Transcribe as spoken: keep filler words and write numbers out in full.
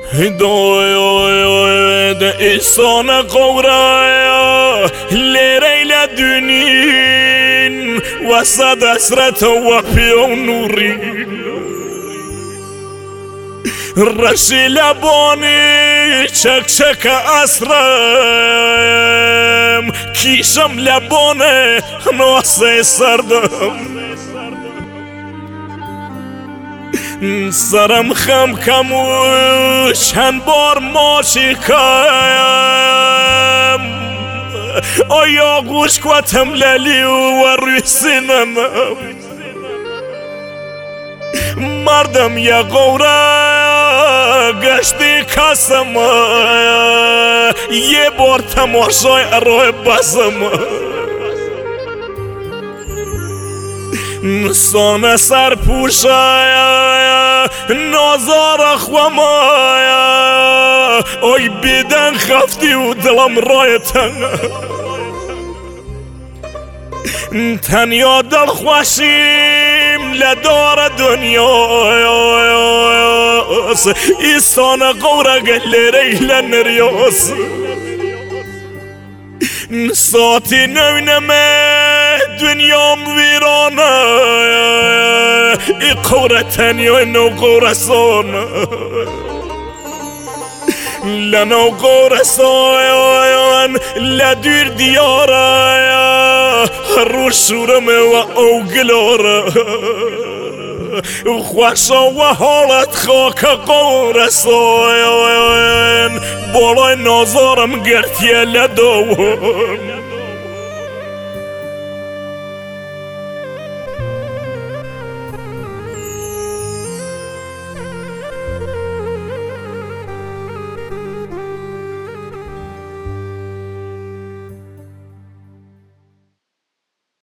هداية إحسان قورا ليريلا دنين وسد أسرة وفي نوري رشي لباني شك شك أسرم كيشم لباني ناسي سردم سرم خم کمو چند بار ماشی کم آیا گوش کتم للی و روی سینم مردم یا قوره گشتی کسم یه بار تماشای روی بسم سانه سر پوشایا نازار خوامایا اوی بیدن خفتی و دلم رایتن تنیا دل خوشیم لدار دنیا ایسان قوره گلیری لنریاس ساتی نوینمه دنیام ویرانه ای قوره تنیا نو قوره سانه لنو قوره سایان لدیر دیاره رو شورمه و او گلاره خوشا و حالت خاک قوره سایان بالای نازارم گرتیه لدوان